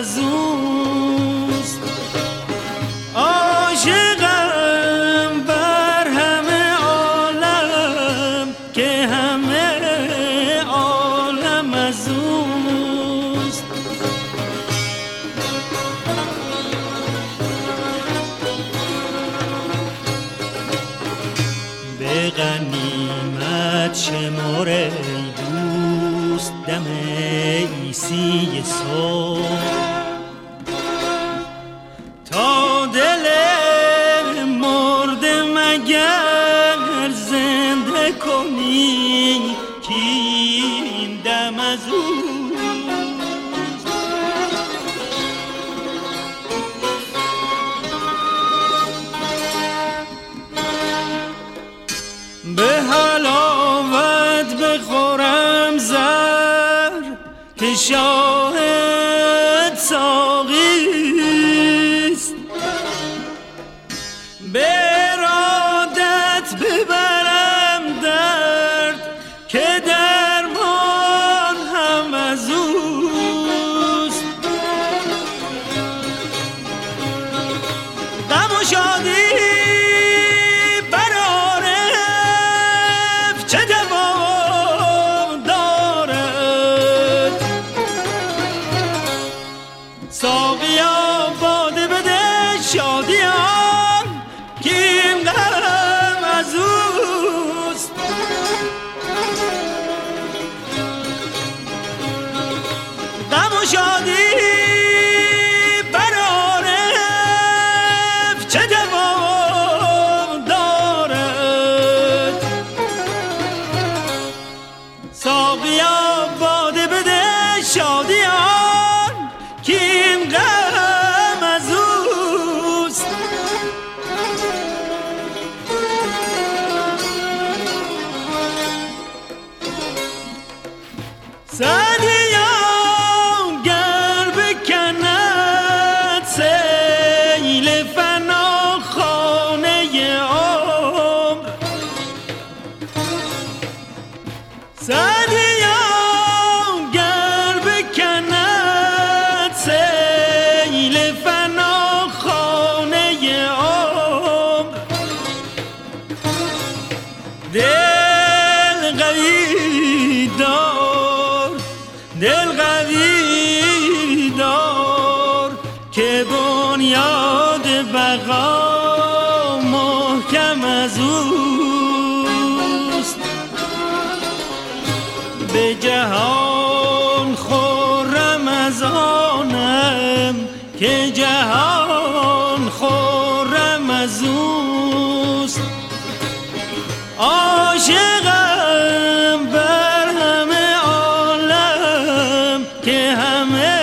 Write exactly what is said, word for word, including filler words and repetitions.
از اوست. عاشقم بر همه عالم که همه عالم از اوست. به غنیمت شمار ای دوست دم عیسی صبح تا دل مرده مگر زنده کنی که این دم از اوست. به حلاوت بخورم زر که شاهد ساقیست، به ارادت ببرم درد که درمان هم از اوست. غم و شادی چه دوام دارد، ساقیا باده بده شادیان که این غم از اوست. غم و شادی برارف چه دوام دارد، ساقیا باده بده شادیان که این غم از اوست. سعدیا گر بکند سیل فنا خانه عمر، سعدیا گر بکند سیل فنا خانه عمر، دل قوی دار، دل قوی دار که بنیاد بقا محکم از اوست. به جهان خرم از آنم که جهان خرم از اوست. عاشقم بر همه عالم که همه